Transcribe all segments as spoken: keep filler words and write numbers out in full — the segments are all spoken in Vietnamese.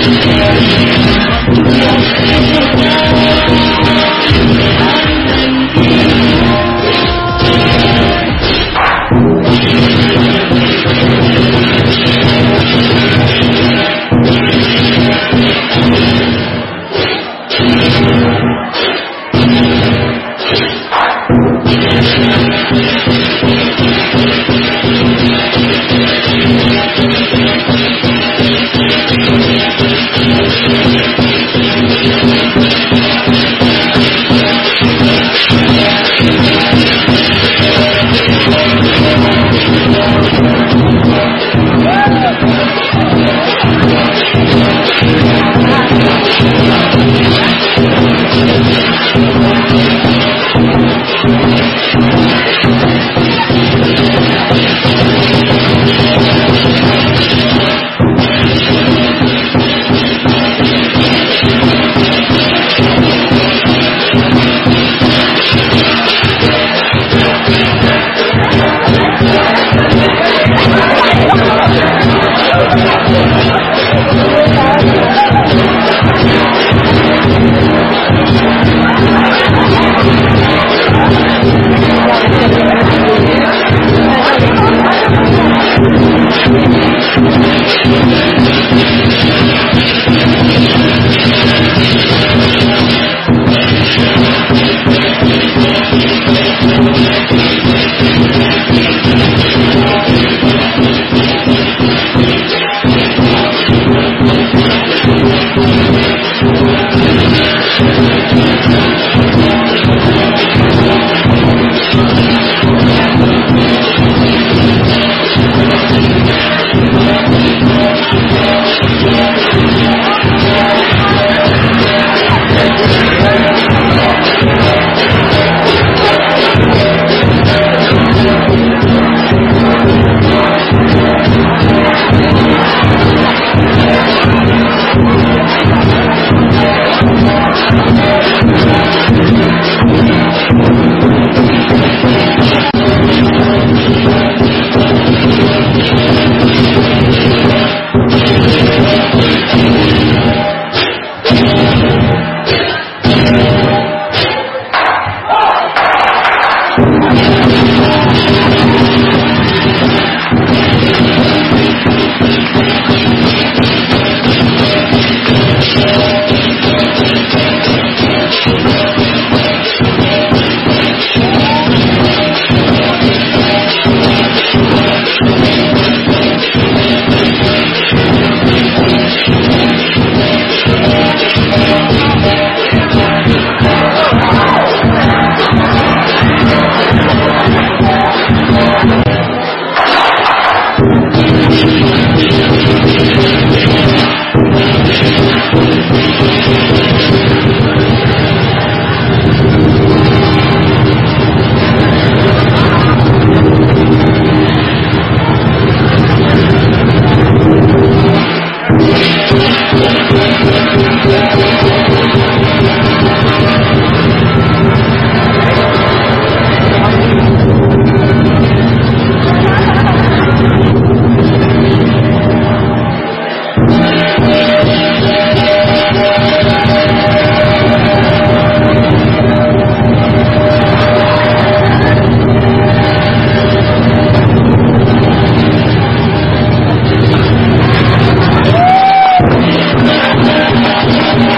Thank you.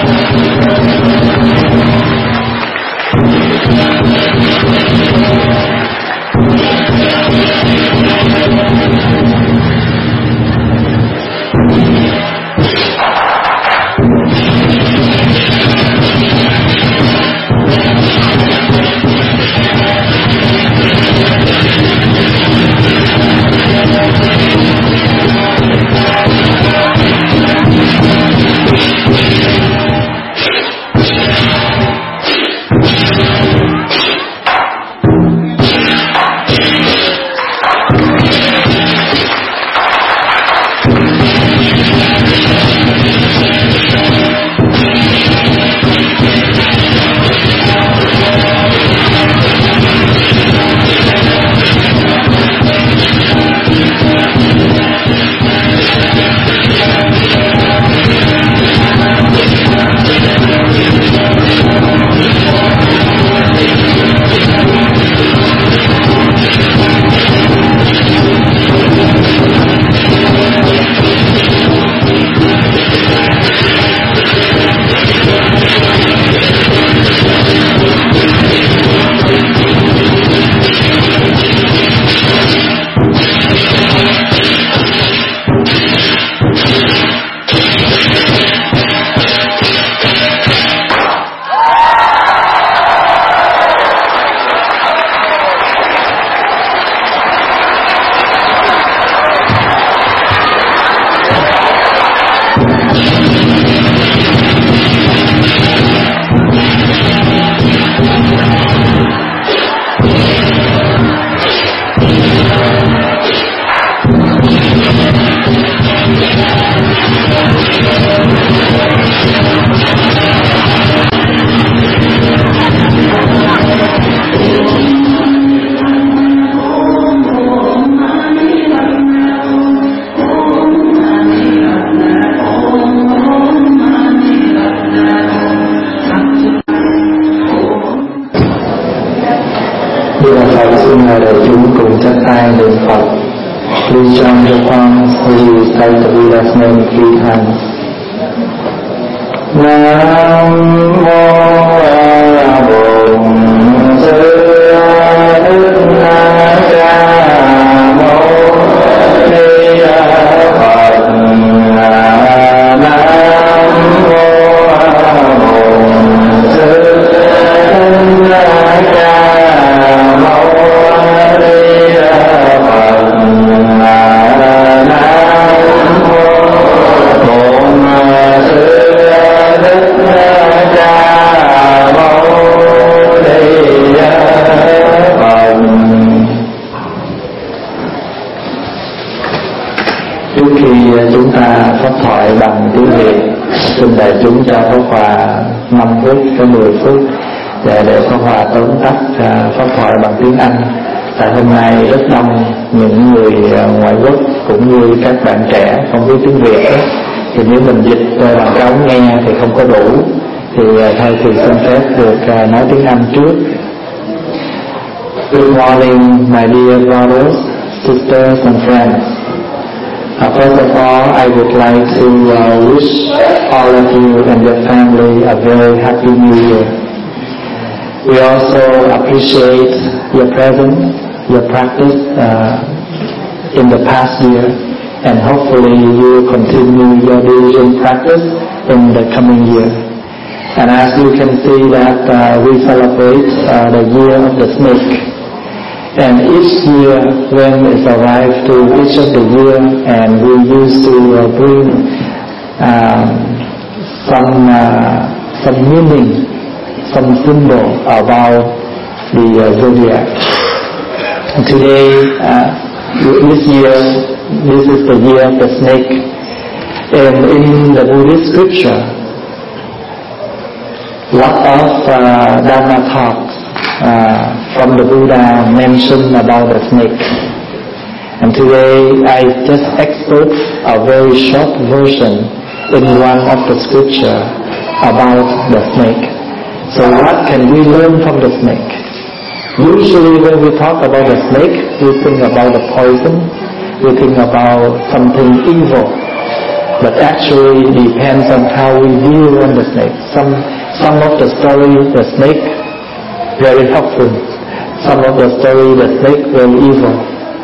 mời đại chúng cùng chắp tay niệm Phật. Please join your palms as you recite the Buddha's name three times. Nam mô A Bổn Sư Thích Ca Mâu Ni Phật. Nam mô A Bổn Sư Thích Ca Mâu Ni Phật. Nam mô Bổn Sư Thích Ca Mâu Ni Phật. Trước khi chúng ta pháp thoại bằng tiếng Việt, xin đại chúng cho pháp hòa năm phút tới mười phút để để pháp hòa tóm tắt pháp thoại bằng tiếng Anh. Tại hôm nay rất đông những người ngoại quốc cũng như các bạn trẻ không biết tiếng Việt ấy. Thì nếu mình dịch bằng cái ống nghe thì không có đủ, thì thôi thì xin phép được nói tiếng Anh trước. Good morning, my dear brothers, sisters and friends. Uh, first of all, I would like to uh, wish all of you and your family a very happy New Year. We also appreciate your presence, your practice uh, in the past year, and hopefully you will continue your diligent practice in the coming year. And as you can see that uh, we celebrate uh, the year of the snake. And each year when it arrives to each of the year, and we used to uh, bring um, some uh, some meaning, some symbol about the uh, zodiac. And today, uh, this year, this is the year of the snake. And in the Buddhist scripture, lot of uh, Dharma talks uh, from the Buddha mention about the snake. And today I just excerpt a very short version in one of the scripture about the snake. So what can we learn from the snake? Usually when we talk about the snake, we think about the poison, we think about something evil. But actually it depends on how we view on the snake. Some some of the story, the snake, very helpful. Some of the story, the snake, very evil.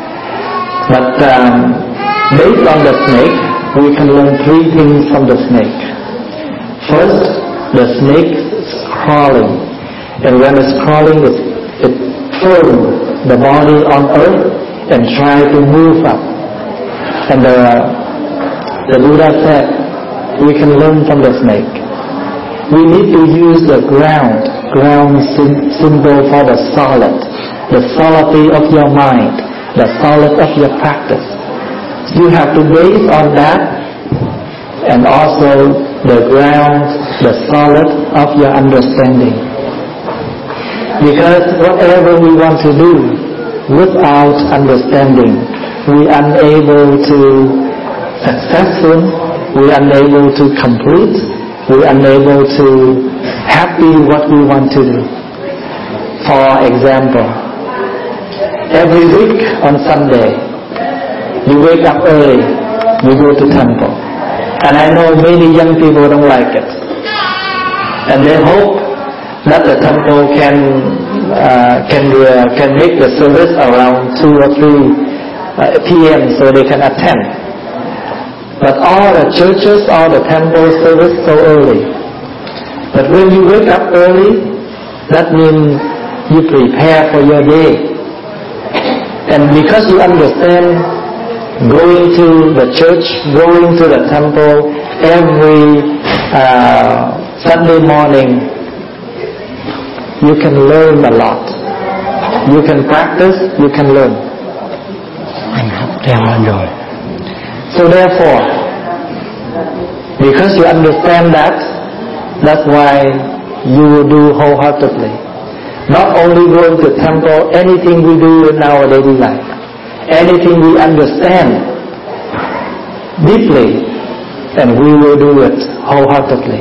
But um, based on the snake, we can learn three things from the snake. First, the snake is crawling. And when it's crawling, it, it throws the body on earth and try to move up. And the, the Buddha said, we can learn from the snake. We need to use the ground, ground sim- symbol for the solid, the solidity of your mind, the solid of your practice. You have to base on that, and also the ground, the solid of your understanding. Because whatever we want to do without understanding, we are unable to successful, we are unable to complete, we are unable to happy what we want to do. For example, every week on Sunday, you wake up early, you go to temple. And I know many young people don't like it. And they hope that the temple can uh, can uh, can make the service around two or three uh, p m so they can attend. But all the churches, all the temples service so early. But when you wake up early, that means you prepare for your day. And because you understand going to the church, going to the temple every uh, Sunday morning, you can learn a lot. You can practice, you can learn. Anh học theo anh rồi. So therefore, because you understand that, that's why you will do wholeheartedly. Not only going to temple, anything we do in our daily life, anything we understand deeply, and we will do it wholeheartedly.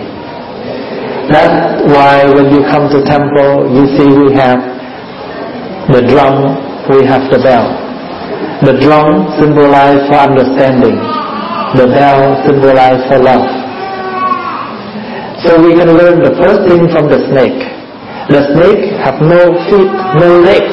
That's why when you come to temple, you see we have the drum we have the bell. The drum symbolizes for understanding. The bell symbolizes for love. So we can learn the first thing from the snake. The snake have no feet, no legs.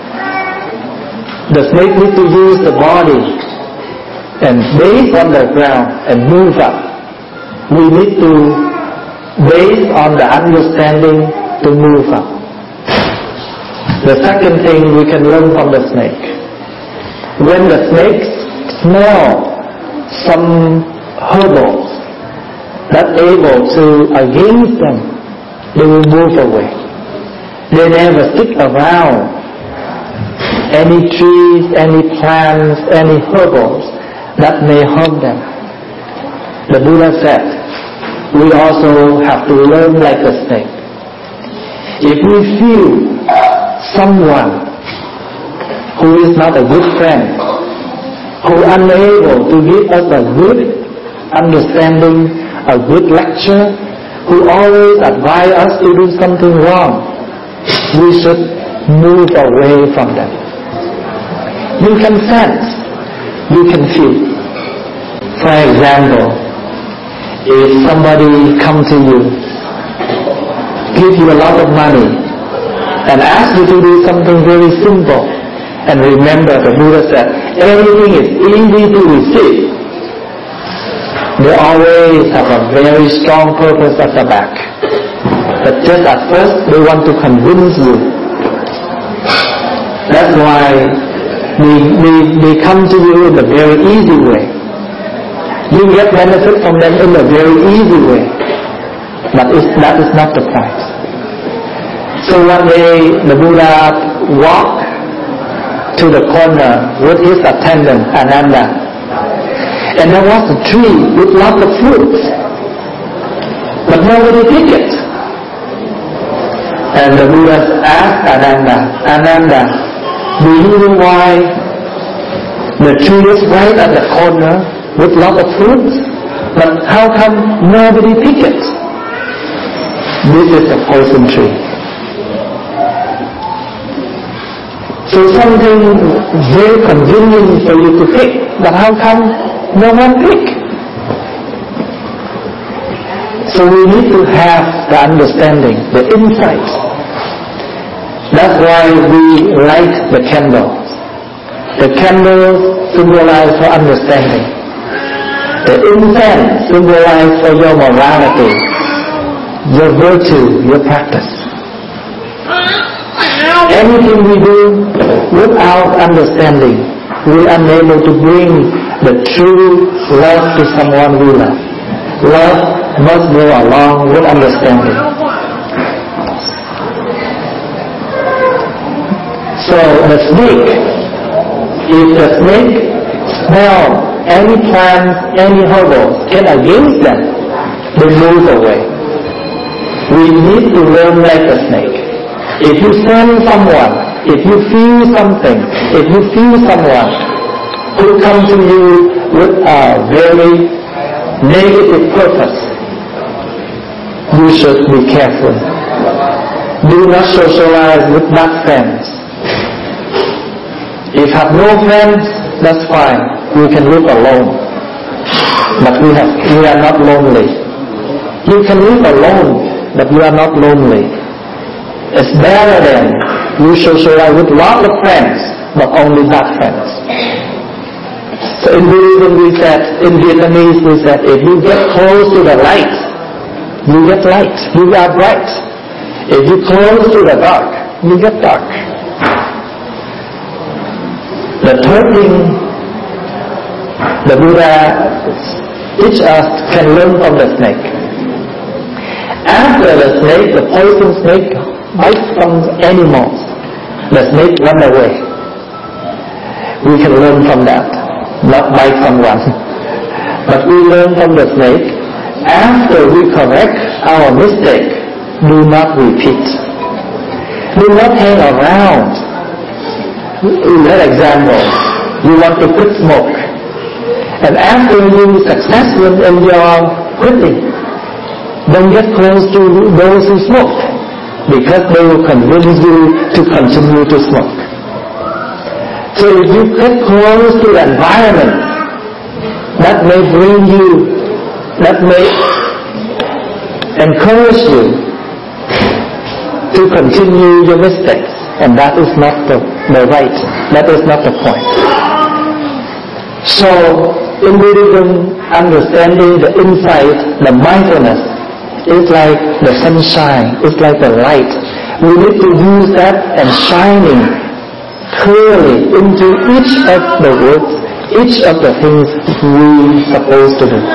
The snake needs to use the body and base on the ground and move up. We need to base on the understanding to move up. The second thing we can learn from the snake. When the snakes smell some herbals that able to against them, they will move away. They never stick around any trees, any plants, any herbals that may harm them. The Buddha said, we also have to learn like a snake. If we feel someone who is not a good friend, who is unable to give us a good understanding, a good lecture, who always advise us to do something wrong, we should move away from them. You can sense, you can feel. For example, if somebody come to you, give you a lot of money, and ask you to do something very simple, and remember the Buddha said, everything is easy to receive. They always have a very strong purpose at the back. But just at first, they want to convince you. That's why they, they, they come to you in a very easy way. You get benefit from them in a very easy way. But it's, that is not the point. So one day, the Buddha walked to the corner with his attendant, Ananda. And there was a tree with lots of fruits. But nobody picked it. And the Buddha asked Ananda, Ananda, do you know why the tree is right at the corner with lots of fruits? But how come nobody picked it? This is a poison tree. So something very convenient for you to pick, but how come no one pick? So we need to have the understanding, the insight. That's why we light the candles. The candles symbolize for understanding. The incense symbolize for your morality, your virtue, your practice. Anything we do without understanding, we are unable to bring the true love to someone we love. Love must go along with understanding. So the snake, if the snake smell any plants, any herbals, get against them, they move away. We need to learn like a snake. If you send someone, if you feel something, if you feel someone who comes to you with a very negative purpose, you should be careful. Do not socialize with bad friends. If you have no friends, that's fine. You can live alone. But we, have, we are not lonely. You can live alone, but you are not lonely. It's better than you socialize with lots of friends, but only bad friends. So in Buddhism we said, in Vietnamese we said, if you get close to the light, you get light, you are bright. If you close to the dark, you get dark. The third thing the Buddha teach us can learn from the snake. After the snake, the poison snake bites some animals, the snake run away. We can learn from that, not bite someone. But we learn from the snake, after we correct our mistake, do not repeat. Do not hang around. In that example, you want to quit smoke. And after you successful in your quitting, don't get close to those who smoke, because they will convince you to continue to smoke. So if you get close to the environment, that may bring you, that may encourage you to continue your mistakes, and that is not the, the right, that is not the point. So in Buddhism, understanding the insight, the mindfulness, is like the sunshine, it's like the light. We need to use that and shining clearly into each of the words, each of the things we supposed to do.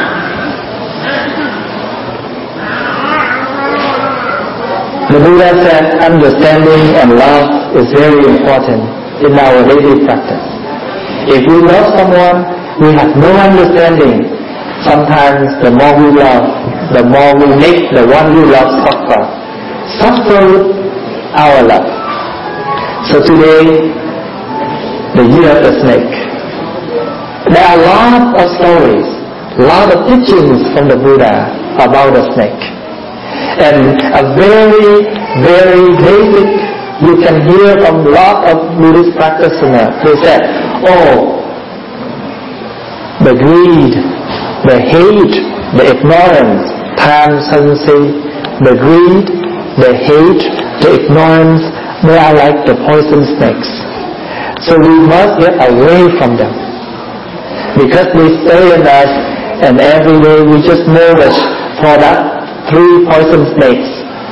The Buddha said understanding and love is very important in our daily practice. If we love someone, we have no understanding. Sometimes the more we love, the more we make the one we love suffer. Suffer with our love. So today, the year of the snake. There are a lot of stories, a lot of teachings from the Buddha about the snake. And a very, very basic, you can hear from a lot of Buddhist practitioners. They said, oh, the greed, the hate, the ignorance, time, sensi, the greed, the hate, the ignorance, they are like the poison snakes. So we must get away from them. Because they stay in us, and every day we just nourish for that three poison snakes.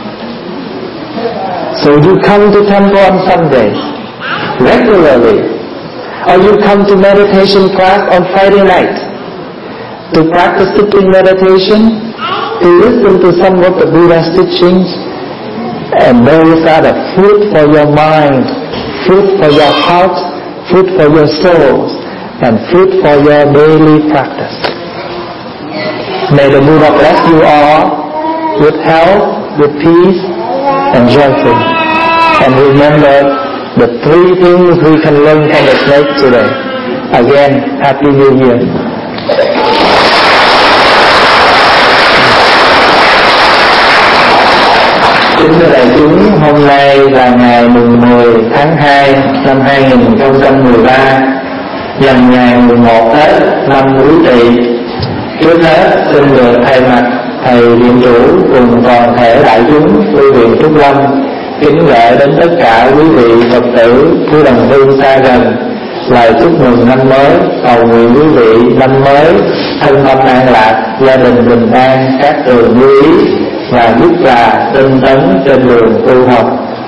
So you come to temple on Sundays regularly, or you come to meditation class on Friday night to practice sitting meditation, to listen to some of the Buddha's teachings, and those are the food for your mind, food for your heart, food for your souls, and food for your daily practice. May the Buddha bless you all with health, with peace, and joyful. And remember the three things we can learn from the snake today. Again, Happy New Year. Kính thưa đại chúng, hôm nay là ngày mùng mười tháng hai năm hai nghìn không trăm mười ba, nhằm ngày mùng một Tết năm Quý Tỵ. Trước hết xin được thay mặt thầy viện chủ cùng toàn thể đại chúng tu viện Trúc Lâm kính gửi đến tất cả quý vị Phật tử quý đồng hương xa gần lời chúc mừng năm mới, cầu nguyện quý vị năm mới thân tâm an lạc, gia đình bình an, các đường như ý và giúp là tinh tấn trên đường tu học.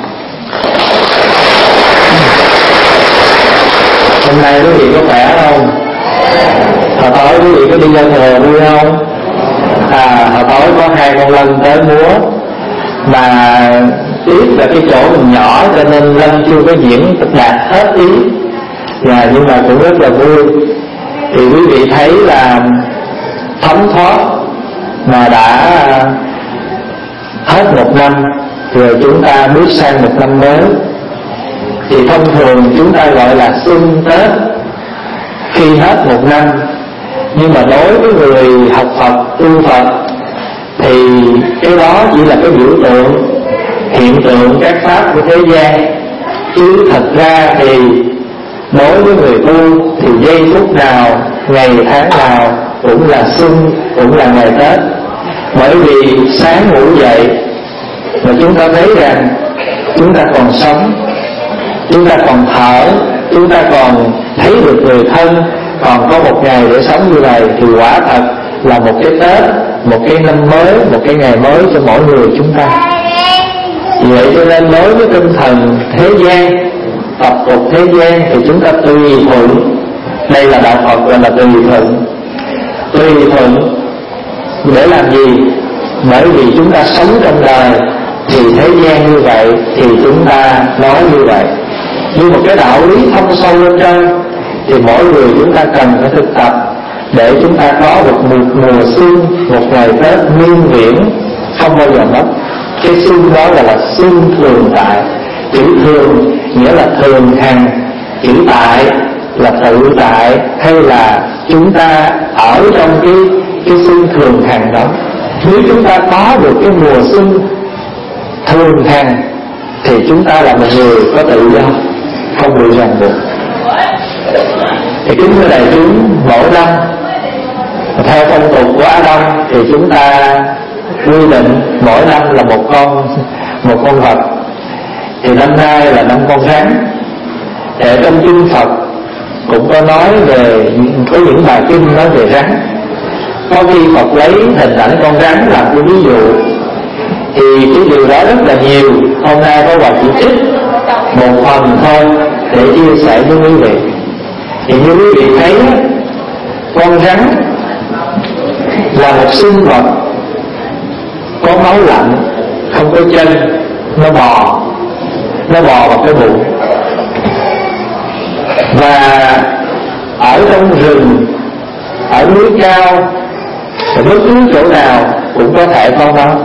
Hôm nay quý vị có khỏe không? Hồi tối quý vị có đi giao thừa vui không? À, hồi tối có hai con lân tới múa, mà tiếc là cái chỗ mình nhỏ cho nên lân chưa có diễn đạt hết ý, và nhưng mà cũng rất là vui. Thì quý vị thấy là thấm thoát mà đã hết một năm rồi, chúng ta bước sang một năm mới. Thì thông thường chúng ta gọi là xuân Tết khi hết một năm, nhưng mà đối với người học Phật, tu Phật thì cái đó chỉ là cái biểu tượng, hiện tượng các pháp của thế gian. Chứ thật ra thì đối với người tu thì giây phút nào, ngày tháng nào cũng là xuân, cũng là ngày Tết. Bởi vì sáng ngủ dậy mà chúng ta thấy rằng chúng ta còn sống, chúng ta còn thở, chúng ta còn thấy được người thân, còn có một ngày để sống như vậy, thì quả thật là một cái Tết, một cái năm mới, một cái ngày mới cho mỗi người chúng ta. Vậy cho nên đối với tinh thần thế gian, tập tục thế gian thì chúng ta tùy thuận. Đây là đạo Phật gọi là tùy thuận. Tùy thuận để làm gì? Bởi vì chúng ta sống trong đời thì thế gian như vậy, thì chúng ta nói như vậy. Nhưng một cái đạo lý thâm sâu bên trong thì mỗi người chúng ta cần phải thực tập để chúng ta có được một mùa xuân, một ngày Tết miên viễn không bao giờ mất. Cái xuân đó là, là xuân thường tại. Chữ thường nghĩa là thường hằng, chữ tại là tự tại, hay là chúng ta ở trong cái cái xuân thường hằng đó. Nếu chúng ta có được cái mùa xuân thường hằng thì chúng ta là một người có tự do, không bị ràng buộc. Thì kính thưa đại chúng, mỗi năm theo phong tục của Á Đông thì chúng ta quy định mỗi năm là một con một con vật. Thì năm nay là năm con rắn. Để trong kinh Phật cũng có nói về, có những bài kinh nói về rắn. Có khi Phật lấy hình ảnh con rắn làm cái ví dụ, thì cái điều đó rất là nhiều. Hôm nay có Hòa chỉ trích một phần thôi để chia sẻ với quý vị. Thì như quý vị thấy, con rắn là một sinh vật có máu lạnh, không có chân, nó bò, nó bò vào cái bụng. Và ở trong rừng, ở núi cao, bất cứ chỗ nào cũng có thể có nó.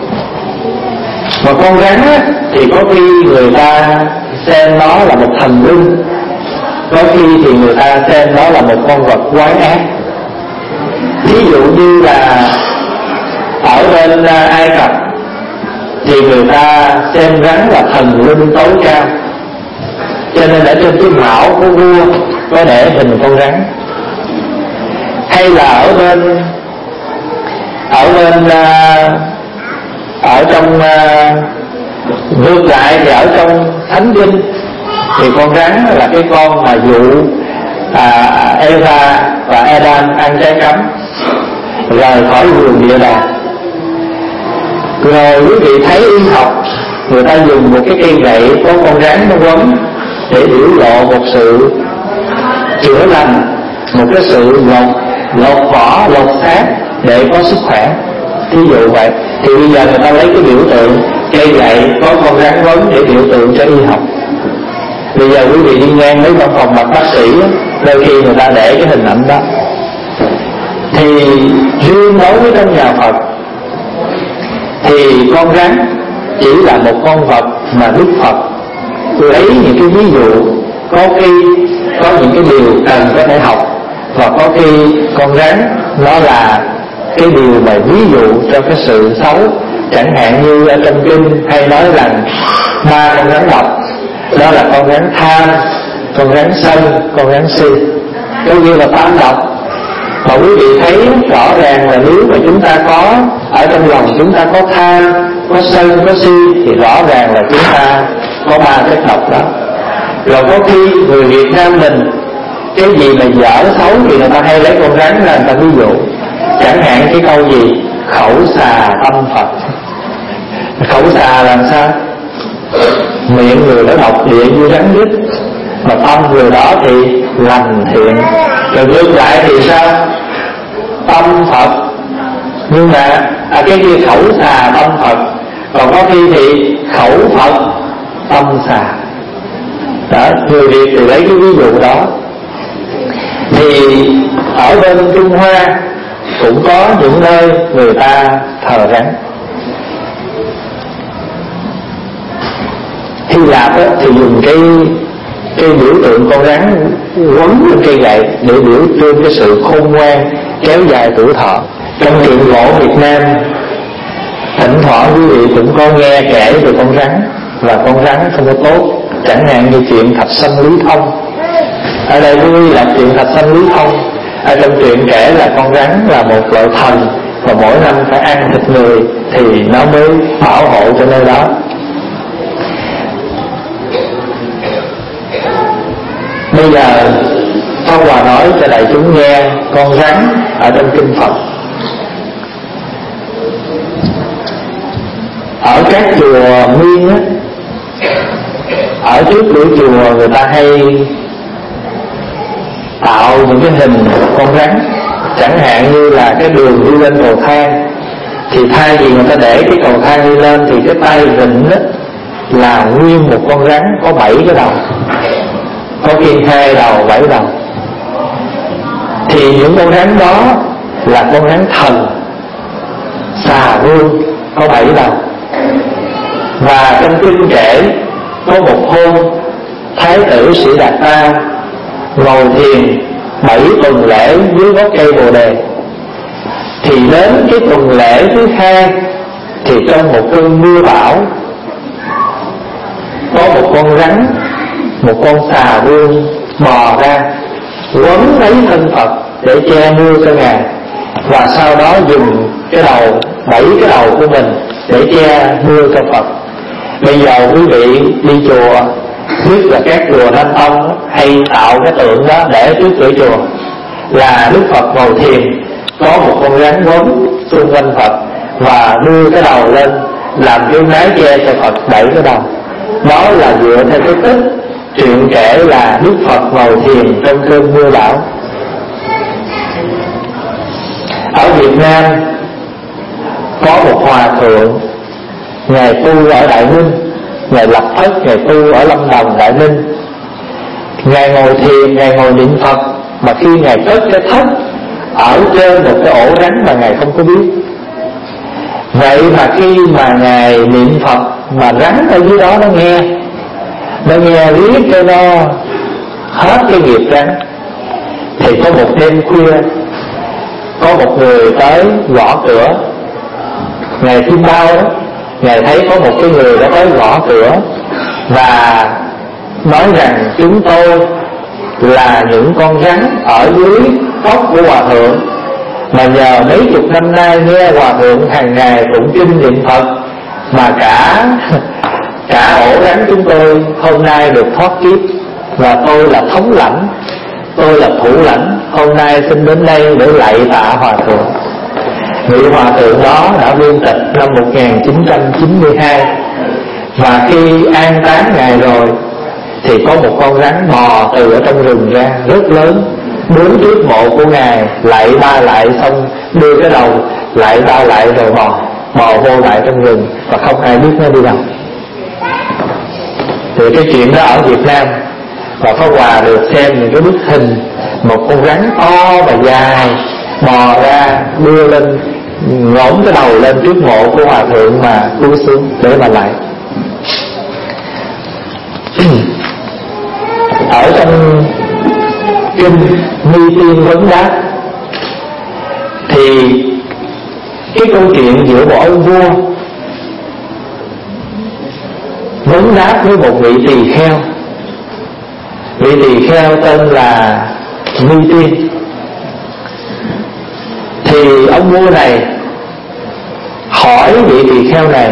Mà con rắn á, thì có khi người ta xem nó là một thần linh, có khi thì người ta xem nó là một con vật quái ác. Ví dụ như là ở bên Ai Cập thì người ta xem rắn là thần linh tối cao, cho nên ở trên cái mão của vua có để hình con rắn. Hay là ở bên ở bên ở trong ngược lại thì ở trong Thánh Kinh thì con rắn là cái con mà dụ à, Eva và Adam ăn trái cấm rời khỏi vườn địa đàng. Rồi quý vị thấy y học, người ta dùng một cái cây gậy có con rắn nó quấn để biểu lộ một sự chữa lành, một cái sự lột lột vỏ, lột xác để có sức khỏe. Thí dụ vậy. Thì bây giờ người ta lấy cái biểu tượng cây gậy có con rắn quấn để biểu tượng cho y học. Bây giờ quý vị đi ngang mấy văn phòng mặt bác sĩ, đôi khi người ta để cái hình ảnh đó. Thì riêng đối với trong nhà Phật thì con rắn chỉ là một con vật mà Đức Phật lấy những cái ví dụ, có khi có những cái điều cần có thể học, và có khi con rắn nó là cái điều mà ví dụ cho cái sự xấu. Chẳng hạn như ở trong kinh hay nói rằng ba con rắn độc, đó là con rắn tham, con rắn sân, con rắn si, có nghĩa là tám độc. Mà quý vị thấy rõ ràng là nếu mà chúng ta có ở trong lòng chúng ta có tham, có sân, có si, thì rõ ràng là chúng ta có ba chất độc đó. Rồi có khi người Việt Nam mình cái gì mà dở xấu thì người ta hay lấy con rắn ra người ta ví dụ. Chẳng hạn cái câu gì khẩu xà tâm Phật. Khẩu xà làm sao? Miệng người đó độc địa như rắn rít, mà tâm người đó thì lành thiện. Rồi ngược lại thì sao? Tâm Phật. Nhưng mà à, cái kia khẩu xà tâm Phật, còn có khi thì khẩu Phật tâm xà. Đó, người Việt thì lấy cái ví dụ đó. Thì ở bên Trung Hoa cũng có những nơi người ta thờ rắn. Hy Lạp á, thì dùng cái cái biểu tượng con rắn quấn lên cây gậy để biểu trưng cái sự khôn ngoan, kéo dài tuổi thọ. Trong truyện cổ Việt Nam, thỉnh thoảng quý vị cũng có nghe kể về con rắn, và con rắn không có tốt. Chẳng hạn như chuyện Thạch Sanh Lý Thông. Ở đây quý là chuyện Thạch Sanh Lý Thông. Ở trong truyện kể là con rắn là một loại thần, và mỗi năm phải ăn thịt người thì nó mới bảo hộ cho nơi đó. Bây giờ Pháp Hòa nói cho đại chúng nghe con rắn ở trong kinh Phật. Ở các chùa Miên á, ở trước cửa chùa người ta hay tạo những cái hình con rắn. Chẳng hạn như là cái đường đi lên cầu thang, thì thay vì người ta để cái cầu thang đi lên thì cái tay vịnh đó là nguyên một con rắn có bảy cái đầu, có khi hai đầu bảy đầu. Thì những con rắn đó là con rắn thần xà vương có bảy đầu. Và trong kinh kể có một hôm Thái tử Sĩ Đạt Ta ngồi thiền bảy tuần lễ dưới gốc cây bồ đề. Thì đến cái tuần lễ thứ hai thì trong một cơn mưa bão có một con rắn, một con xà vương bò ra quấn lấy thân Phật để che mưa cho Ngài, và sau đó dùng cái đầu, đẩy cái đầu của mình để che mưa cho Phật. Bây giờ quý vị đi chùa, biết là các chùa Nam Tông hay tạo cái tượng đó để trước cửa chùa, là Đức Phật ngồi thiền, có một con rắn quấn xung quanh Phật và đưa cái đầu lên làm cái mái che cho Phật đẩy cái đầu. Đó là dựa theo cái tích chuyện kể là Đức Phật ngồi thiền trong cơn mưa bão. Ở Việt Nam có một hòa thượng, Ngài tu ở Đại Ninh, Ngài lập thất, Ngài tu ở Lâm Đồng, Đại Ninh. Ngài ngồi thiền, Ngài ngồi niệm Phật, mà khi Ngài cất cái thất ở trên một cái ổ rắn mà Ngài không có biết. Vậy mà khi mà Ngài niệm Phật mà rắn ở dưới đó nó nghe, nó nghe riết cho nó hết cái nghiệp rắn. Thì có một đêm khuya, có một người tới gõ cửa. Ngài Kim Bao đó, Ngài thấy có một cái người đã tới gõ cửa và nói rằng chúng tôi là những con rắn ở dưới tóc của Hòa Thượng, mà nhờ mấy chục năm nay nghe Hòa Thượng hàng ngày tụng kinh niệm Phật mà cả cả ổ rắn chúng tôi hôm nay được thoát kiếp. Và tôi là thống lãnh, tôi là thủ lãnh, hôm nay xin đến đây để lạy tạ Hòa Thượng. Vị Hòa Thượng đó đã viên tịch năm một nghìn chín trăm chín mươi hai, và khi an táng Ngài rồi thì có một con rắn bò từ ở trong rừng ra rất lớn, đứng trước mộ của Ngài, lạy ba lại xong đưa cái đầu lạy ba lại rồi bò bò vô lại trong rừng, và không ai biết nó đi đâu. Thì cái chuyện đó ở Việt Nam, và Pháp Hòa được xem những cái bức hình một con rắn to và dài bò ra đưa lên, ngỗng cái đầu lên trước mộ của Hòa Thượng mà cúi xuống để mà lại. Ở trong kinh Mi Tiên Vấn Đáp thì cái câu chuyện giữa một ông vua vấn đáp với một vị tỳ kheo. Vị tỳ kheo tên là Mi Tiên. Thì ông vua này hỏi vị tỳ kheo này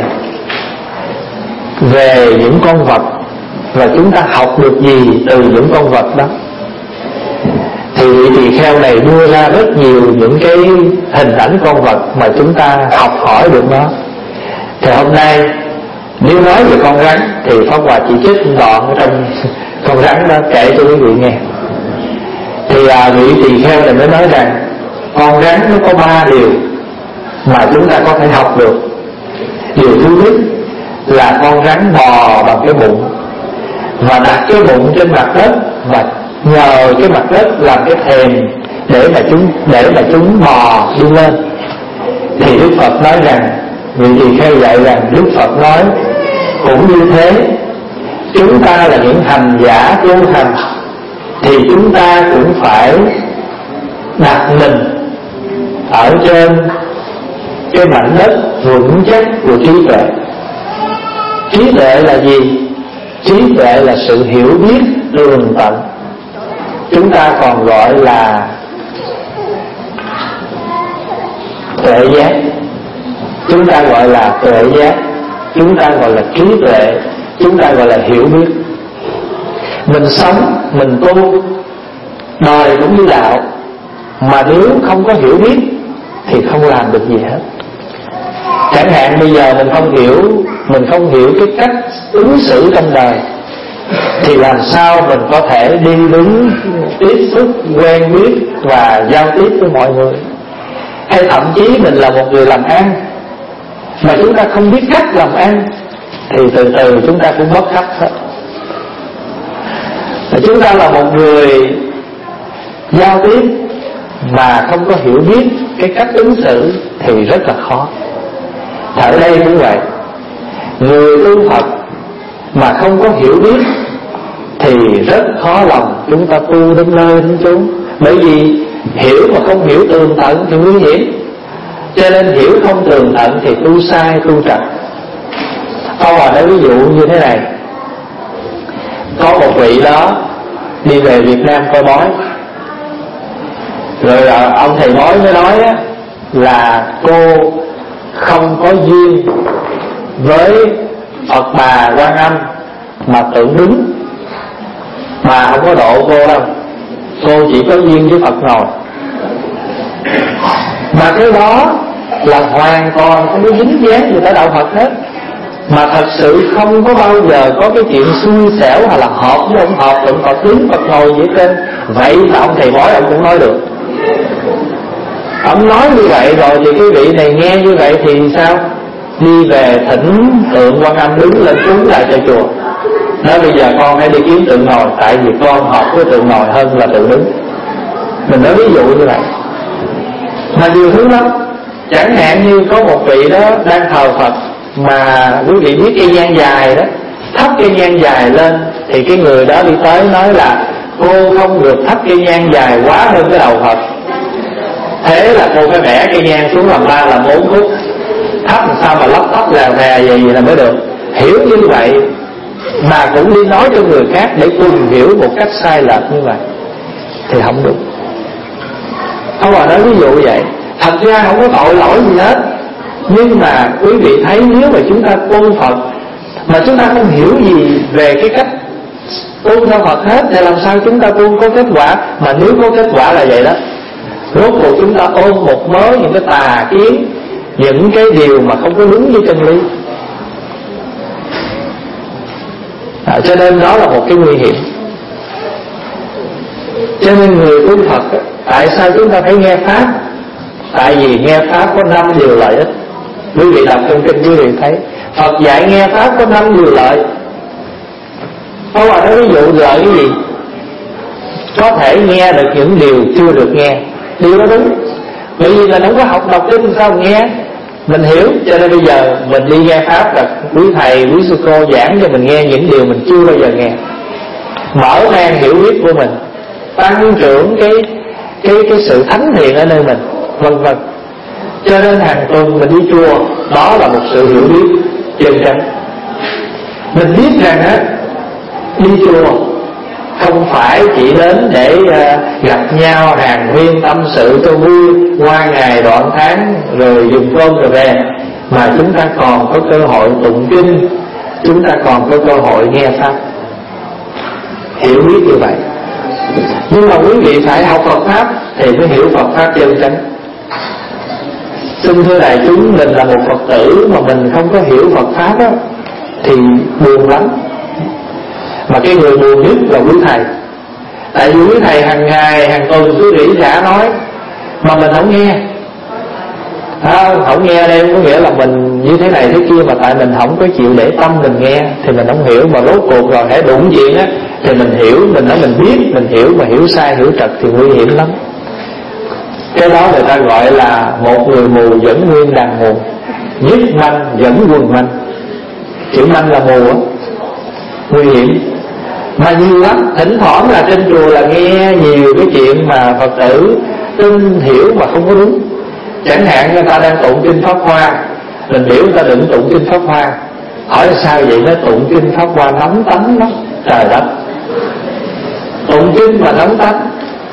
về những con vật và chúng ta học được gì từ những con vật đó. Thì vị tỳ kheo này đưa ra rất nhiều những cái hình ảnh con vật mà chúng ta học hỏi được nó. Thì hôm nay nếu nói về con rắn thì Pháp Hòa chỉ trích đoạn ở trong con rắn đó kể cho quý vị nghe. Thì à, vị tỳ kheo này mới nói rằng con rắn nó có ba điều mà chúng ta có thể học được. Điều thứ nhất là con rắn bò bằng cái bụng và đặt cái bụng trên mặt đất, và nhờ cái mặt đất làm cái thềm để mà chúng để mà chúng bò đi lên. Thì Đức Phật nói rằng, vị tỳ kheo dạy rằng Đức Phật nói cũng như thế, chúng ta là những hành giả tu hành thì chúng ta cũng phải đặt mình ở trên cái mảnh đất vững chắc của trí tuệ. Trí tuệ là gì? Trí tuệ là sự hiểu biết tường tận. Chúng ta còn gọi là tuệ giác. Chúng ta gọi là tuệ giác. Chúng ta gọi là trí tuệ. Chúng ta gọi là hiểu biết. Mình sống, mình tu, đời cũng như đạo, mà nếu không có hiểu biết thì không làm được gì hết. Chẳng hạn bây giờ mình không hiểu, mình không hiểu cái cách ứng xử trong đời, thì làm sao mình có thể đi đứng, tiếp xúc, quen biết và giao tiếp với mọi người. Hay thậm chí mình là một người làm ăn mà chúng ta không biết cách làm ăn thì từ từ chúng ta cũng mất khách hết. Và chúng ta là một người giao tiếp mà không có hiểu biết cái cách ứng xử thì rất là khó. Ở đây cũng vậy, người tu Phật mà không có hiểu biết thì rất khó lòng chúng ta tu đến nơi đến chốn. Bởi vì hiểu mà không hiểu tường tận thì nguy hiểm. Cho nên hiểu không tường tận thì tu sai, tu trật. Câu hỏi nói ví dụ như thế này. Có một vị đó đi về Việt Nam coi bói. Rồi ông thầy bói mới nói á, là cô không có duyên với Phật Bà Quan Âm mà tượng đứng, mà không có độ cô đâu, cô chỉ có duyên với Phật ngồi. Mà cái đó là hoàn toàn không có dính dáng gì tới đạo Phật hết. Mà thật sự không có bao giờ có cái chuyện xui xẻo hay là hợp với ông hợp tượng Phật đứng Phật ngồi vậy trên. Vậy mà ông thầy bói ông cũng nói được. Ông nói như vậy rồi thì cái vị này nghe như vậy thì sao? Đi về thỉnh tượng Quan Âm đứng lên cúng lại cho chùa. Nói bây giờ con hãy đi kiếm tượng ngồi, tại vì con hợp với tượng ngồi hơn là tượng đứng. Mình nói ví dụ như vậy. Mà nhiều thứ lắm. Chẳng hạn như có một vị đó đang thờ Phật, mà quý vị biết cây nhang dài đó, thắp cây nhang dài lên thì cái người đó đi tới nói là cô không được thắp cây nhang dài quá hơn cái đầu Phật. Thế là cô phải bẻ cây nhang xuống làm ba làm bốn khúc, thắp làm sao mà lóc tóc là rè gì là mới được. Hiểu như vậy mà cũng đi nói cho người khác để cùng hiểu một cách sai lệch như vậy thì không được. Ông bà nói ví dụ vậy. Thật ra không có tội lỗi gì hết, nhưng mà quý vị thấy nếu mà chúng ta tôn Phật mà chúng ta không hiểu gì về cái cách tôn theo Phật hết thì làm sao chúng ta tôn có kết quả. Mà nếu có kết quả là vậy đó, rốt cuộc chúng ta ôm một mớ những cái tà kiến, những cái điều mà không có đúng với chân lý. À, cho nên đó là một cái nguy hiểm. Cho nên người tôn Phật, tại sao chúng ta phải nghe Pháp? Tại vì nghe Pháp có năm điều lợi ích. Quý vị đọc trong kinh quý vị thấy Phật dạy nghe Pháp có năm điều lợi. Không phải nói ví dụ lợi cái gì? Có thể nghe được những điều chưa được nghe. Điều đó đúng. Bởi vì là không có học đọc kinh sao nghe. Mình hiểu. Cho nên bây giờ mình đi nghe Pháp là quý thầy, quý sư cô giảng cho mình nghe những điều mình chưa bao giờ nghe, mở mang hiểu biết của mình, tăng trưởng cái cái cái sự thánh thiện ở nơi mình, vân vân. Cho nên hàng tuần mình đi chùa, đó là một sự hiểu biết chân chánh. Mình biết rằng á, đi chùa không phải chỉ đến để uh, gặp nhau hàng huyên tâm sự cho vui qua ngày đoạn tháng rồi dùng cơm rồi về, mà chúng ta còn có cơ hội tụng kinh, chúng ta còn có cơ hội nghe Pháp. Hiểu biết như vậy. Nhưng mà quý vị phải học Phật Pháp thì mới hiểu Phật Pháp chân chánh. Xin thưa đại chúng, mình là một Phật tử mà mình không có hiểu Phật Pháp á, thì buồn lắm. Mà cái người buồn nhất là quý thầy. Tại vì quý thầy hàng ngày, hàng tuần cứ rỉ rả nói mà mình không nghe. À, không nghe đây có nghĩa là mình như thế này thế kia, mà tại mình không có chịu để tâm mình nghe thì mình không hiểu. Mà rốt cuộc rồi hãy đụng chuyện á thì mình hiểu, mình nói mình biết, mình hiểu mà hiểu sai hiểu trật thì nguy hiểm lắm. Cái đó người ta gọi là một người mù dẫn nguyên đàn mù, nhất manh dẫn quần manh. Chữ manh là mù á, nguy hiểm. Mà nhiều lắm, thỉnh thoảng là trên chùa là nghe nhiều cái chuyện mà Phật tử tin hiểu mà không có đúng. Chẳng hạn người ta đang tụng kinh Pháp Hoa, mình biểu người ta đừng tụng kinh Pháp Hoa. Hỏi sao vậy? Nó tụng kinh Pháp Hoa nóng tánh lắm. Trời đất, tụng kinh mà nóng tánh.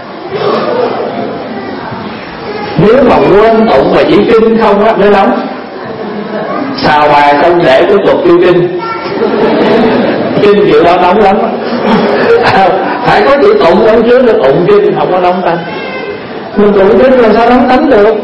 Nếu mà quên tụng mà chỉ kinh không á mới nóng. Xào bài xong để tiếp tục kêu kinh. Kinh kiểu đó nóng lắm. Phải có chữ tụng ở trước là tụng kinh, không có nóng tánh. Mình tụng kinh làm sao nóng tánh được?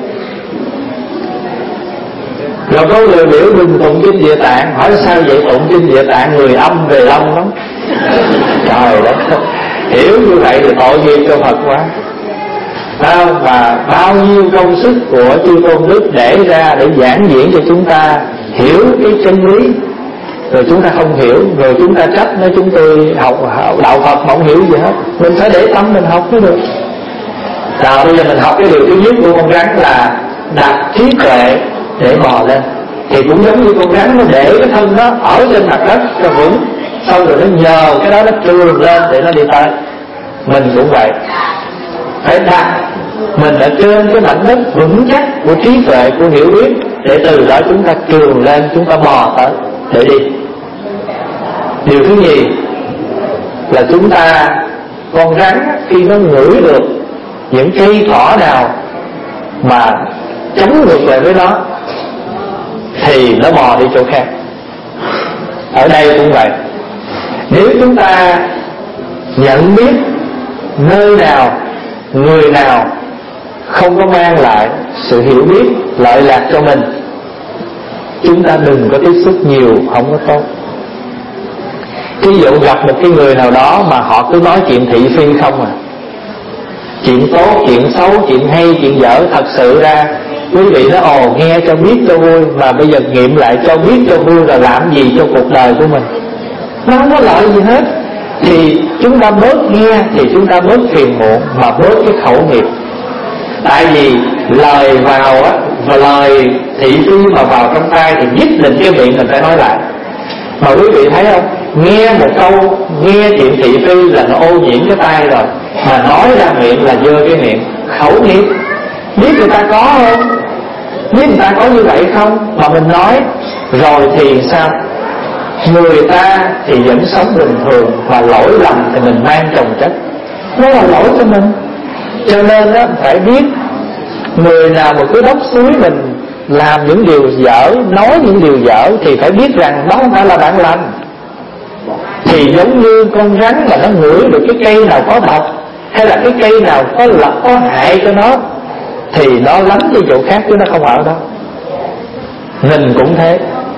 Rồi có người biểu đừng tụng kinh Địa Tạng. Hỏi sao vậy? Tụng kinh Địa Tạng người âm về âm lắm. Trời đất, hiểu như vậy thì tội nghiệp cho Phật quá. À, và bao nhiêu công sức của chư tôn đức để ra để giảng diễn cho chúng ta hiểu cái chân lý, rồi chúng ta không hiểu, rồi chúng ta trách nói chúng tôi học đạo Phật mà không hiểu gì hết. Mình phải để tâm mình học mới được. Nào bây giờ mình học cái điều thứ nhất của con rắn là đặt trí tuệ để bò lên. Thì cũng giống như con rắn nó để cái thân nó ở trên mặt đất cho vững, xong rồi nó nhờ cái đó nó trườn lên để nó đi tới. Mình cũng vậy, phải đặt mình ở trên cái mảnh đất vững chắc của trí tuệ, của hiểu biết, để từ đó chúng ta trườn lên, chúng ta bò tới để đi. Điều thứ nhì là chúng ta Con rắn khi nó ngửi được những cây cỏ nào mà chống ngược lại với nó thì nó bò đi chỗ khác. Ở đây cũng vậy. Nếu chúng ta nhận biết nơi nào, người nào không có mang lại sự hiểu biết, lợi lạc cho mình, chúng ta đừng có tiếp xúc nhiều, không có tốt. Ví dụ gặp một cái người nào đó mà họ cứ nói chuyện thị phi không à, chuyện tốt, chuyện xấu, chuyện hay, chuyện dở, thật sự ra quý vị nói ồ nghe cho biết cho vui, mà bây giờ nghiệm lại cho biết cho vui rồi làm gì cho cuộc đời của mình, nó không có lợi gì hết. Thì chúng ta bớt nghe thì chúng ta bớt phiền muộn, mà bớt cái khẩu nghiệp. Tại vì lời vào á, và lời thị phi mà vào trong tai thì nhất định cái miệng mình phải nói lại. Mà quý vị thấy không, nghe một câu, nghe chuyện thị phi là nó ô nhiễm cái tai rồi, mà nói ra miệng là dơ cái miệng. Khẩu nghiệp, biết người ta có không, biết người ta có như vậy không, mà mình nói rồi thì sao? Người ta thì vẫn sống bình thường, mà lỗi lầm thì mình mang chồng chất, nó là lỗi cho mình. Cho nên đó, phải biết người nào mà cứ đốc suối mình làm những điều dở, nói những điều dở, thì phải biết rằng đó không phải là bạn lành. Thì giống như con rắn mà nó ngửi được cái cây nào có độc, hay là cái cây nào có lập có hại cho nó, thì nó lánh đi chỗ khác chứ nó không ở đó. Mình cũng thế.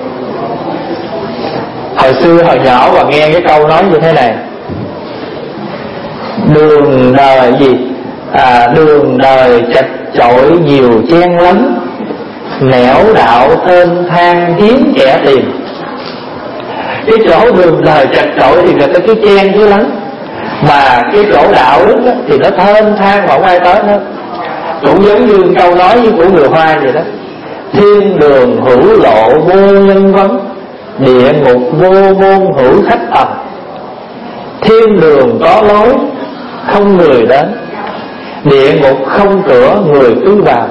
Hồi xưa hồi nhỏ và nghe cái câu nói như thế này: đường đời gì à, đường đời chật chội nhiều chen lấn, nẻo đạo thênh thang hiếm kẻ tìm. Cái chỗ đường đời chật chội thì người ta cứ chen cứ lấn, mà cái chỗ đạo đức đó, thì nó thênh thang mà không ai tới hết. Cũng giống như câu nói của người Hoa vậy đó: thiên đường hữu lộ vô nhân vấn, địa ngục vô môn hữu khách tầm. Thiên đường có lối không người đến, địa ngục không cửa người cứ vào.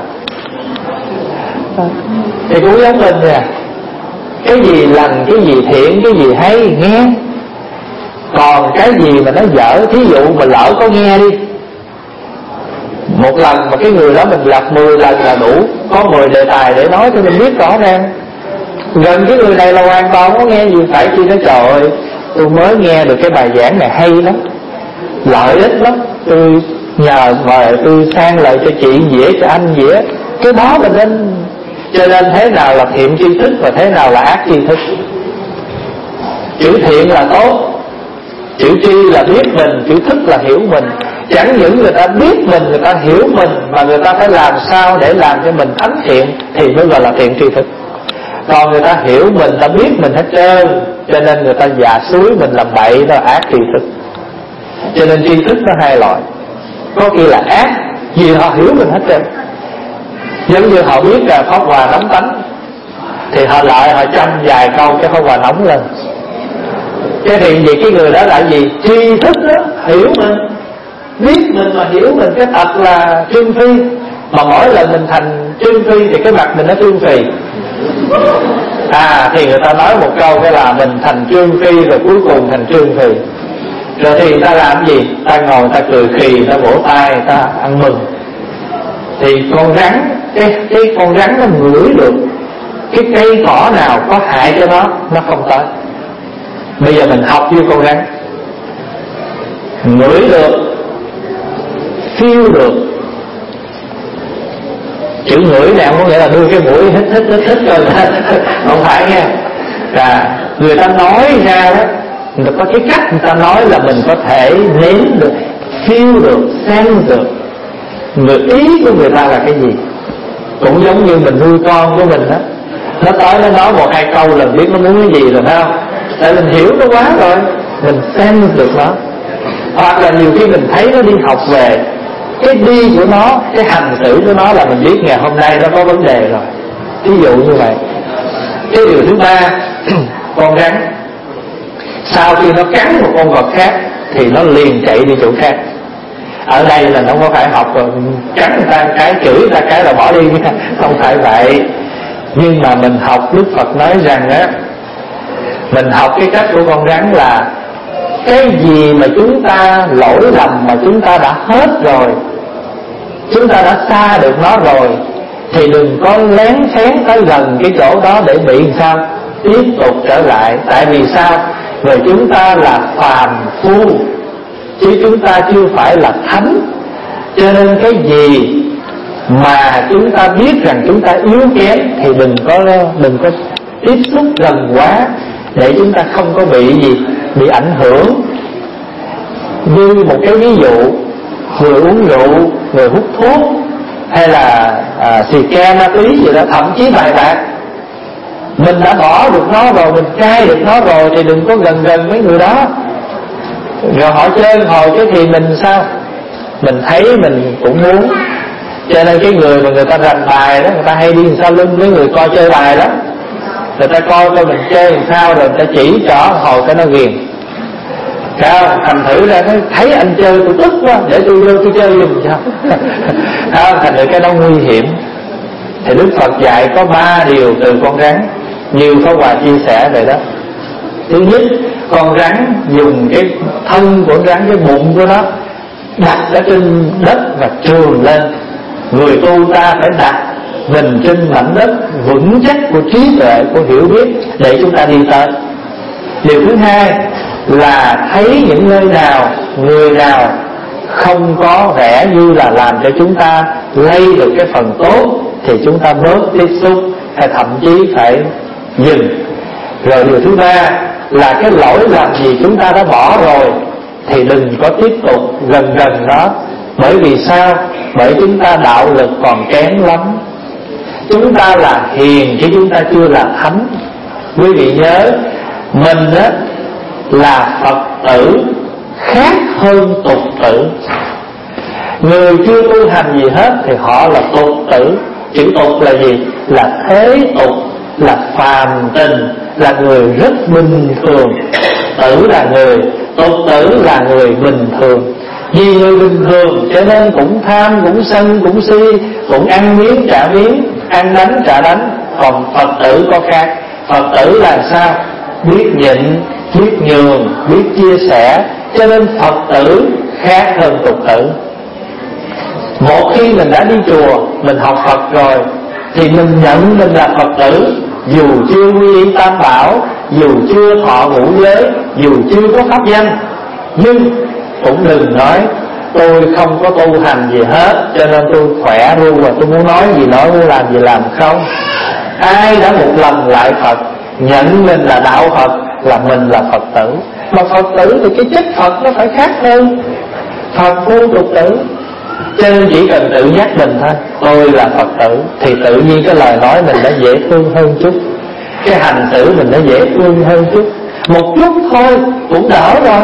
Thì cũng giống mình nè, cái gì lành, cái gì thiện, cái gì hay nghe. Còn cái gì mà nó dở, thí dụ mà lỡ có nghe đi, một lần mà cái người đó mình gặp mười lần là đủ, có mười đề tài để nói cho mình biết rõ ràng. Gần cái người này là hoàn toàn không có nghe gì, phải chi nó trời ơi, tôi mới nghe được cái bài giảng này hay lắm, lợi ích lắm, tôi nhờ mời tôi sang lại cho chị dĩa, cho anh dĩa. Cái đó mình nên. Cho nên thế nào là thiện tri thức và thế nào là ác tri thức. Chữ thiện là tốt, chữ tri là biết mình, chữ thức là hiểu mình. Chẳng những người ta biết mình, người ta hiểu mình, mà người ta phải làm sao để làm cho mình thánh thiện thì mới gọi là thiện tri thức. Còn người ta hiểu mình, ta biết mình hết trơn, cho nên người ta dạ suối mình làm bậy, đó là ác tri thức. Cho nên tri thức có hai loại, có kia là ác vì họ hiểu mình hết trơn. Giống như họ biết là Pháp Hòa nóng tánh, thì họ lại họ chăm vài câu cái Pháp Hòa nóng lên. Cái thì vậy cái người đó là gì? Tri thức đó, hiểu mình, biết mình mà hiểu mình. Cái thật là trương phi, mà mỗi lần mình thành trương phi thì cái mặt mình nó trương phì. À thì người ta nói một câu cái là mình thành trương phi, rồi cuối cùng thành trương phì. Rồi thì ta làm gì? Ta ngồi ta cười khì, ta vỗ tay, ta ăn mừng. Thì con rắn, cái, cái con rắn nó ngửi được cái cây cỏ nào có hại cho nó, nó không tới. Bây giờ mình học với con rắn, ngửi được, feel được. Chữ ngửi này không có nghĩa là đưa cái mũi hít hít hít hít rồi không phải nha. À, người ta nói ra đó, người ta có cái cách người ta nói là mình có thể nếm được, feel được, sense được người ý của người ta là cái gì. Cũng giống như mình nuôi con của mình đó, nó tới nó nói một hai câu là biết nó muốn cái gì rồi, phải không? Tại mình hiểu nó quá rồi, mình sense được nó. Hoặc là nhiều khi mình thấy nó đi học về, cái đi của nó, cái hành xử của nó là mình biết ngày hôm nay nó có vấn đề rồi. Ví dụ như vậy. Cái điều thứ ba, con rắn sau khi nó cắn một con vật khác thì nó liền chạy đi chỗ khác. Ở đây là nó không có phải học rồi cắn người ta cái, chửi người ta cái là bỏ đi, không phải vậy. Nhưng mà mình học, Đức Phật nói rằng á, mình học cái cách của con rắn là cái gì mà chúng ta lỗi lầm mà chúng ta đã hết rồi, chúng ta đã xa được nó rồi, thì đừng có lén phén tới gần cái chỗ đó để bị làm sao tiếp tục trở lại. Tại vì sao? Vì chúng ta là phàm phu, chứ chúng ta chưa phải là thánh. Cho nên cái gì mà chúng ta biết rằng chúng ta yếu kém thì đừng có đừng có tiếp xúc gần quá, để chúng ta không có bị gì bị ảnh hưởng. Như một cái ví dụ, người uống rượu, người hút thuốc, hay là à, xì ke ma túy gì đó, thậm chí bài bạc, mình đã bỏ được nó rồi, mình cai được nó rồi, thì đừng có gần gần mấy người đó. Rồi họ chơi hồi cái thì mình sao? Mình thấy mình cũng muốn. Cho nên cái người mà người ta rành bài đó, người ta hay đi sau lưng mấy người coi chơi bài đó, người ta coi coi mình chơi làm sao, rồi người ta chỉ cho hồi cái nó ghiền. Sao? Thành thử ra thấy, thấy anh chơi tôi tức quá, để tôi vô tôi chơi giùm cho. Sao? Thành thử cái đó nguy hiểm. Thì Đức Phật dạy có ba điều từ con rắn, như Pháp Hòa chia sẻ vậy đó. Thứ nhất, con rắn dùng cái thân của con rắn, cái bụng của nó đặt ở trên đất và trường lên. Người tu ta phải đặt mình trên mảnh đất vững chắc của trí tuệ, của hiểu biết, để chúng ta đi tới. Điều thứ hai là thấy những nơi nào, người nào không có vẻ như là làm cho chúng ta lây được cái phần tốt, thì chúng ta bớt tiếp xúc, hay thậm chí phải dừng. Rồi điều thứ ba là cái lỗi lầm gì chúng ta đã bỏ rồi thì đừng có tiếp tục gần gần đó. Bởi vì sao? Bởi chúng ta đạo lực còn kém lắm. Chúng ta là hiền chứ chúng ta chưa là thánh. Quý vị nhớ, mình á là Phật tử khác hơn tục tử. Người chưa tu hành gì hết thì họ là tục tử. Chữ tục là gì? Là thế tục, là phàm tình, là người rất bình thường. Tử là người, tục tử là người bình thường. Vì người bình thường cho nên cũng tham, cũng sân, cũng si, cũng ăn miếng trả miếng, ăn đánh trả đánh. Còn Phật tử có khác. Phật tử là sao? Biết nhịn, biết nhường, biết chia sẻ. Cho nên Phật tử khác hơn tục tử. Một khi mình đã đi chùa, mình học Phật rồi, thì mình nhận mình là Phật tử. Dù chưa quy y tam bảo, dù chưa thọ ngũ giới, dù chưa có pháp danh, nhưng cũng đừng nói tôi không có tu hành gì hết, cho nên tôi khỏe ru và tôi muốn nói gì nói, muốn làm gì làm. Không. Ai đã một lần lại Phật, nhận mình là đạo Phật, là mình là Phật tử. Mà Phật tử thì cái chất Phật nó phải khác hơn Phật phu tục tử. Cho nên chỉ cần tự nhắc mình thôi, tôi là Phật tử, thì tự nhiên cái lời nói mình đã dễ thương hơn chút, cái hành xử mình đã dễ thương hơn chút. Một chút thôi cũng đỡ rồi.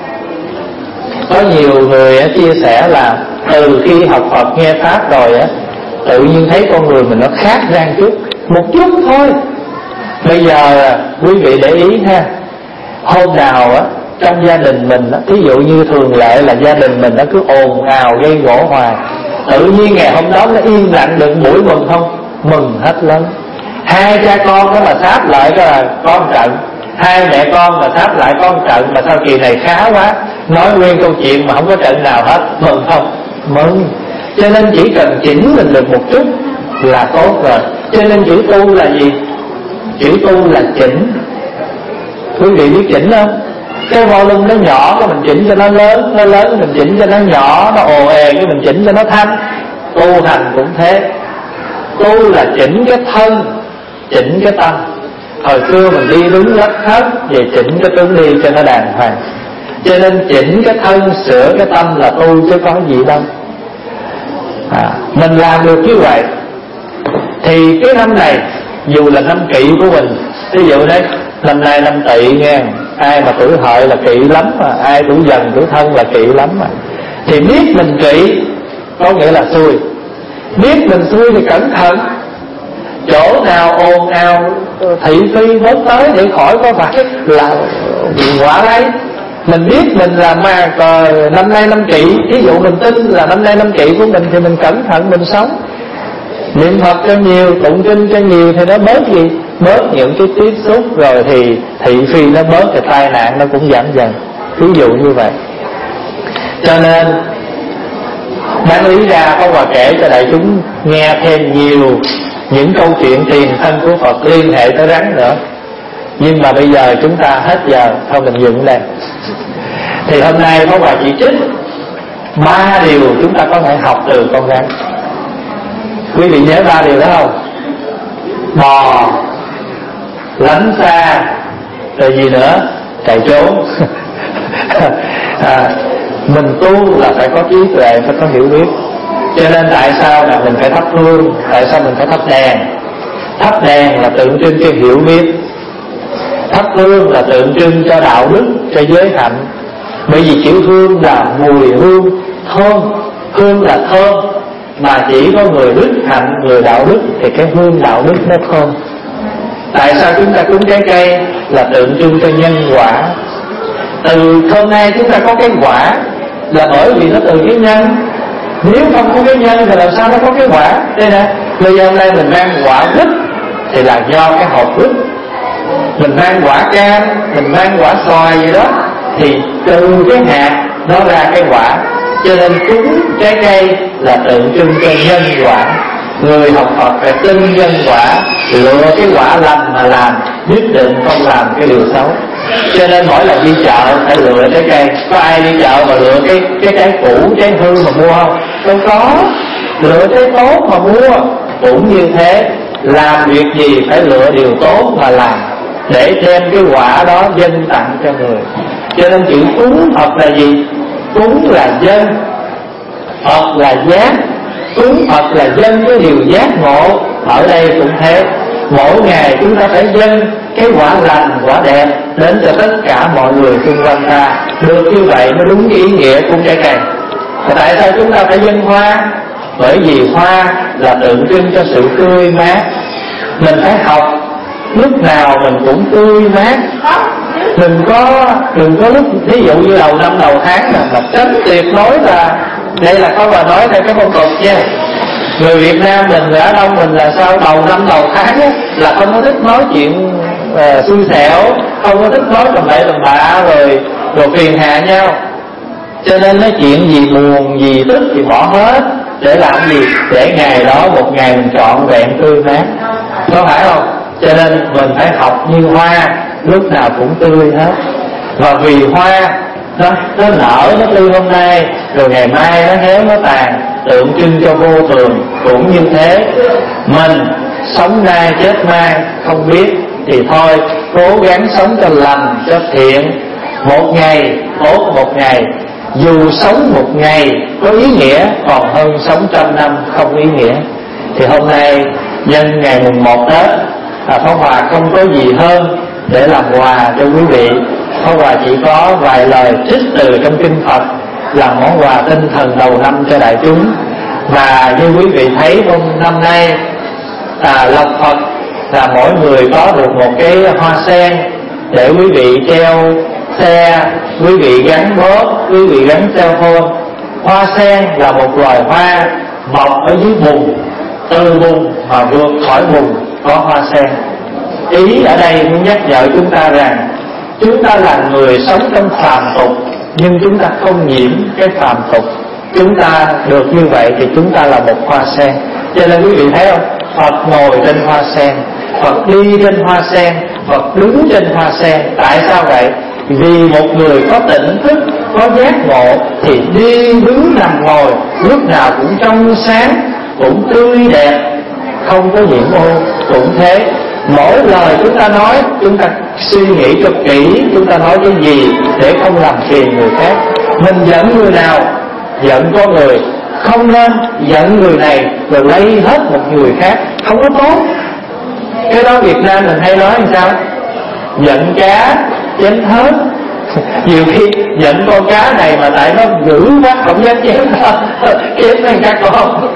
Có nhiều người chia sẻ là từ khi học Phật nghe Pháp rồi á, tự nhiên thấy con người mình nó khác ra một chút. Một chút thôi. Bây giờ quý vị để ý ha, hôm nào á trong gia đình mình á, thí dụ như thường lệ là gia đình mình nó cứ ồn ào gây gỗ hoài, tự nhiên ngày hôm đó nó yên lặng được buổi mừng không? Mừng hết lớn. Hai cha con đó mà sáp lại đó là có một trận, hai mẹ con mà sáp lại có một trận, mà sao kỳ này khá quá, nói nguyên câu chuyện mà không có trận nào hết. Mừng không? Mừng. Cho nên chỉ cần chỉnh mình được một chút là tốt rồi. Cho nên chữ tu là gì? Chữ tu là chỉnh. Quý vị biết chỉnh không? Cái volume nó nhỏ, cái mình chỉnh cho nó lớn, nó lớn mình chỉnh cho nó nhỏ, nó ồ ề cái mình chỉnh cho nó thanh. Tu hành cũng thế. Tu là chỉnh cái thân, chỉnh cái tâm. Hồi xưa mình đi đúng lắc hết, về chỉnh cái tướng đi cho nó đàng hoàng. Cho nên chỉnh cái thân, sửa cái tâm là tu chứ có gì đâu. à, Mình làm được như vậy thì cái năm này, dù là năm kỵ của mình, ví dụ đấy, năm nay năm Tỵ nghe, ai mà tuổi Hợi là kỵ lắm mà, ai tuổi Dần tuổi Thân là kỵ lắm mà. Thì biết mình kỵ có nghĩa là xui. Biết mình xui thì cẩn thận. Chỗ nào ồn ào thị phi bớt tới để khỏi có phải là quả lấy. Mình biết mình là mà năm nay năm kỵ, ví dụ mình tin là năm nay năm kỵ của mình, thì mình cẩn thận mình sống. Niệm Phật cho nhiều, tụng kinh cho nhiều thì nó bớt gì? Bớt những cái tiếp xúc, rồi thì thị phi nó bớt, thì tai nạn nó cũng giảm dần. ví dụ như vậy. Cho nên đáng lý ra Pháp Hòa kể cho đại chúng nghe thêm nhiều những câu chuyện tiền thân của Phật liên hệ tới rắn nữa, nhưng mà bây giờ chúng ta hết giờ, thôi mình dừng lên. Thì hôm nay Pháp Hòa chỉ trích ba điều chúng ta có thể học từ con rắn. Quý vị nhớ ba điều đó không? Bò, lánh xa, rồi gì nữa? Chạy trốn. à, Mình tu là phải có trí tuệ, phải có hiểu biết. Cho nên tại sao là mình phải thắp hương, tại sao mình phải thắp đèn? Thắp đèn là tượng trưng cho hiểu biết, thắp hương là tượng trưng cho đạo đức, cho giới hạnh. Bởi vì chữ hương là mùi hương, thơm. Hương là thơm, mà chỉ có người đức hạnh, người đạo đức thì cái hương đạo đức nó thơm. Tại sao chúng ta cúng trái cây? Là tượng trưng cho nhân quả. Từ hôm nay chúng ta có cái quả là bởi vì nó từ cái nhân. Nếu không có cái nhân thì làm sao nó có cái quả? Đây nè, bây giờ hôm nay mình mang quả quýt thì là do cái hột quýt. Mình mang quả cam, mình mang quả xoài gì đó thì từ cái hạt nó ra cái quả. Cho nên cúng trái cây là tượng trưng cho nhân quả. Người học Phật phải tin nhân quả, lựa cái quả lành mà làm, nhất định không làm cái điều xấu. Cho nên mỗi lần đi chợ phải lựa trái cây. Có ai đi chợ mà lựa cái cái trái cũ, trái hư mà mua không? Đâu có. Lựa trái tốt mà mua. Cũng như thế, làm việc gì phải lựa điều tốt mà làm, để đem cái quả đó dâng tặng cho người. Cho nên chữ cúng Phật là gì? Cúng là dâng, Phật là giác. Cúng Phật là dâng cái điều giác ngộ. Ở đây cũng thế, mỗi ngày chúng ta phải dâng cái quả lành, quả đẹp đến cho tất cả mọi người xung quanh ta. Được như vậy mới đúng cái ý nghĩa cúng trái cây. Và tại sao chúng ta phải dâng hoa? Bởi vì hoa là tượng trưng cho sự tươi mát. Mình phải học lúc nào mình cũng tươi mát. Đừng có đừng có lúc ví dụ như đầu năm đầu tháng là, là tránh tuyệt đối là, đây là có bà nói theo cái phong tục nha. Người Việt Nam mình ở đông mình là sao? Đầu năm đầu tháng á, là không có thích nói chuyện uh, xui xẻo, không có thích nói tầm bậy tầm bạ rồi rồi phiền hà nhau. Cho nên nói chuyện gì buồn gì tức thì bỏ hết. Để làm gì? Để ngày đó một ngày mình trọn vẹn tươi mát, có phải không? Cho nên mình phải học như hoa, lúc nào cũng tươi hết. Và vì hoa nó, nó nở, nó tươi hôm nay, rồi ngày mai nó héo, nó tàn, tượng trưng cho vô thường. Cũng như thế, mình sống nay chết mai không biết, thì thôi cố gắng sống cho lành, cho thiện. Một ngày tốt một ngày, dù sống một ngày có ý nghĩa còn hơn sống trăm năm không ý nghĩa. Thì hôm nay nhân ngày mùng một Tết, à, Pháp Hòa không có gì hơn để làm quà cho quý vị. Pháp Hòa chỉ có vài lời trích từ trong kinh Phật làm món quà tinh thần đầu năm cho đại chúng. Và như quý vị thấy hôm năm nay à, lộc Phật là mỗi người có được một cái hoa sen để quý vị treo xe, quý vị gắn bóp, quý vị gắn cell phone. Hoa sen là một loài hoa mọc ở dưới bùn, từ bùn mà vượt khỏi bùn có hoa sen. Ý ở đây muốn nhắc nhở chúng ta rằng chúng ta là người sống trong phàm tục, nhưng chúng ta không nhiễm cái phàm tục. Chúng ta được như vậy thì chúng ta là một hoa sen. Cho nên quý vị thấy không? Phật ngồi trên hoa sen, Phật đi trên hoa sen, Phật đứng trên hoa sen. Tại sao vậy? Vì một người có tỉnh thức, có giác ngộ thì đi đứng nằm ngồi lúc nào cũng trong sáng, cũng tươi đẹp, không có nhiễm ô. Cũng thế, mỗi lời chúng ta nói, chúng ta suy nghĩ cho kỹ chúng ta nói cái gì để không làm phiền người khác. Mình giận người nào, giận có người, không nên giận người này rồi lấy hết một người khác, không có tốt. Cái đó Việt Nam mình hay nói làm sao? Giận cá chém thớt. Nhiều khi giận con cá này mà tại nó dữ quá không dám chém nó, chém lên các con.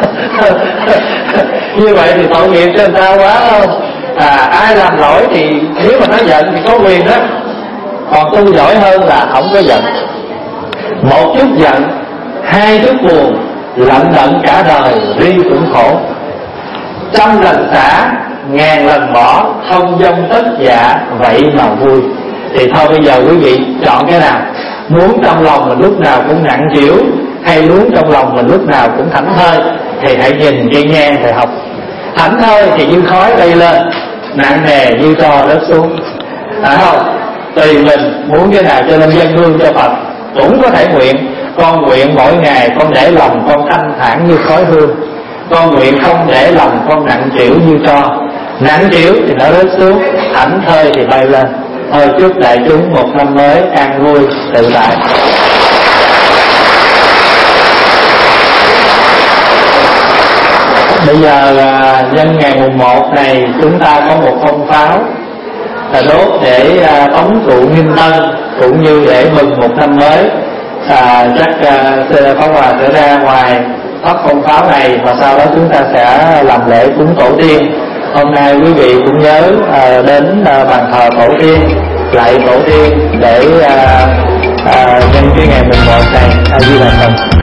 Như vậy thì tội nghiệp cho người ta quá không? À, ai làm lỗi thì nếu mà nó giận thì có quyền đó. Còn tu giỏi hơn là không có giận. Một chút giận, hai chút buồn, lận đận cả đời riêng cũng khổ. Trăm lần xả, ngàn lần bỏ, không dông tất dạ vậy mà vui. Thì thôi bây giờ quý vị chọn cái nào, muốn trong lòng mình lúc nào cũng nặng trĩu hay muốn trong lòng mình lúc nào cũng thảnh thơi, thì hãy nhìn cây nhang thầy học. Thảnh thơi thì như khói bay lên, nặng nề như tro rớt xuống, phải không? Tùy mình muốn cái nào, cho nên dân hương cho Phật cũng có thể nguyện. Con nguyện mỗi ngày con để lòng con thanh thản như khói hương, con nguyện không để lòng con nặng trĩu như tro. Nặng trĩu thì nó rớt xuống, thảnh thơi thì bay lên. Thôi chúc đại chúng một năm mới an vui tự tại. Bây giờ à, nhân ngày mùng một này chúng ta có một phong pháo là đốt để à, tống trụ Nghinh Tân, cũng như để mừng một năm mới. À, chắc à, Pháp Hòa sẽ ra ngoài phát phong pháo này, và sau đó chúng ta sẽ làm lễ cúng tổ tiên. Hôm nay quý vị cũng nhớ à, đến à, bàn thờ tổ tiên, lạy tổ tiên để à, à, nhân cái ngày mùng một này. A Di Đà Phật.